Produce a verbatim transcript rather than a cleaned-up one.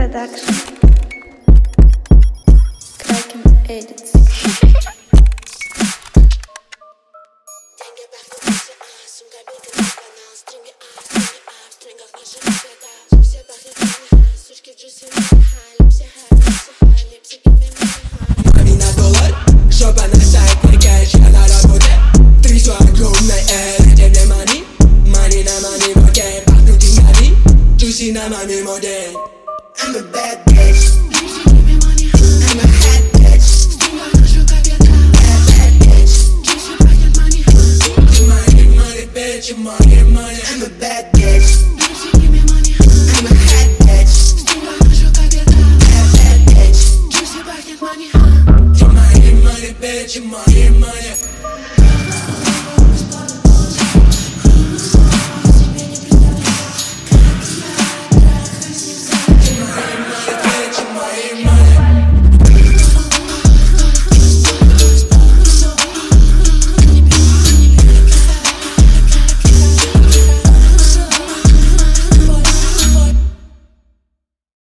Production. Kraken Edits. Money на доллар, жопа на сайт, кликаешь, я на работе. Трясу огромной эр, где мне money? Money на money, окей, пахнут деньгами. Juicy на маме модель. I'm a bad bitch. I'm a hot bitch. Bad, bad bitch. Money, money, bitch, money, money. I'm a bad bitch.